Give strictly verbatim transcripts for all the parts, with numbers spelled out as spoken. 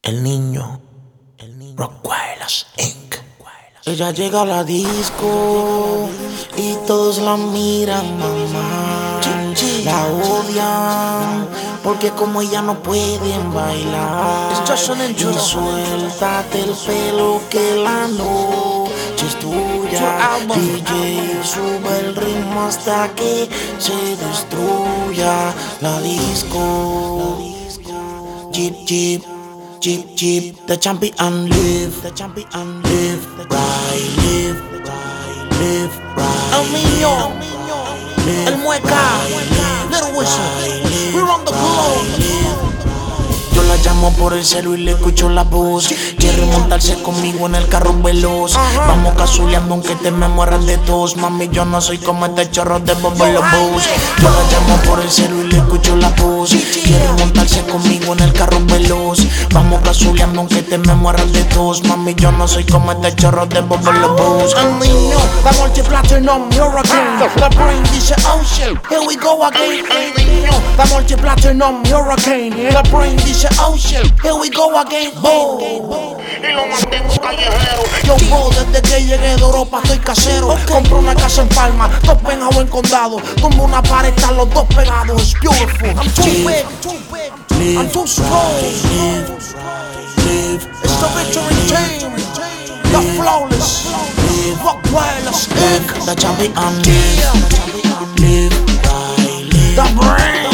El niño, Rockwilder's incorporated. Ella llega a la disco y todos la miran, mamá. La odian porque como ella no pueden bailar. Y suéltate el pelo que la noche es tuya. D J sube el ritmo hasta que se destruya la disco. Jeep, jeep. Jeep, jeep, the champion live, the champion live, right, live, right, live, right. El niño, el mueca, Little Whistle, we're on the globe. Yo la llamo por el celu y le escucho la voz. Quiere montarse conmigo en el carro veloz. Vamos casuleando aunque te me mueras de tos. Mami, yo no soy como este chorro de Bobo Lobos. Yo la llamo por el celu y le escucho la voz. Quiere montarse conmigo en el carro veloz. Vamos casuleando aunque te me mueras de tos. Mami, yo no soy como este chorro de Bobo Lobos. El niño, la multiplatinum hurricane. La brain dice, oh shit, here we go again. El niño, la multiplatinum hurricane. La brain dice, oh shit, here we go again. Boom. Y lo mantengo callejero. Yo, bro, desde que llegué de Europa estoy casero. Okay. Compré una casa en Palma, dos penjados en Condado. Tumbo una pared, están los dos pegados. It's beautiful. I'm too big, too big. Live, I'm too strong. Live, live, it's the victory team. The flawless. Rockwilder's incorporated. The champion. Live, live, live. The brain.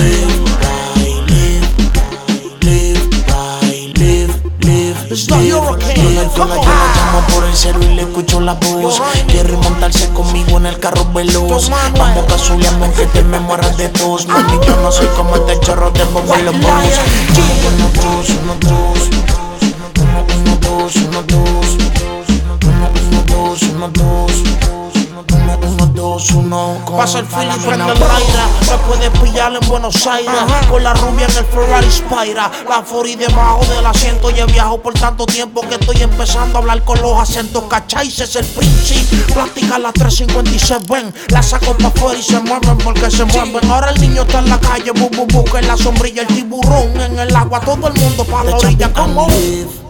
Yo la, yo la, yo la llamo por el celu y le escucho la voz. Quiere montarse conmigo en el carro veloz. Vamos casuleando aunque te me mueras de tos. Mami, yo no soy como este chorro de Bobo Lobos. Uno, dos, uno, dos. Uno, uno, dos, uno, dos. Uno, uno, dos, uno, dos. Uno, uno, dos, uno. Pasa el fil y prende el Raira. Me puedes pillar en Buenos Aires. Con la rubia en el Ferrari Spyra. La Fori debajo del asiento. Y he viajado por tanto tiempo que estoy empezando a hablar con los acentos. ¿Cachai? Ese es el príncipe. Plástica la tres cincuenta y seis. Ven, la saco pa' afuera y se mueven porque se mueven. Ahora el niño está en la calle. Bu, bu, bu, que en la sombrilla el tiburón en el agua. Todo el mundo pa' la orilla como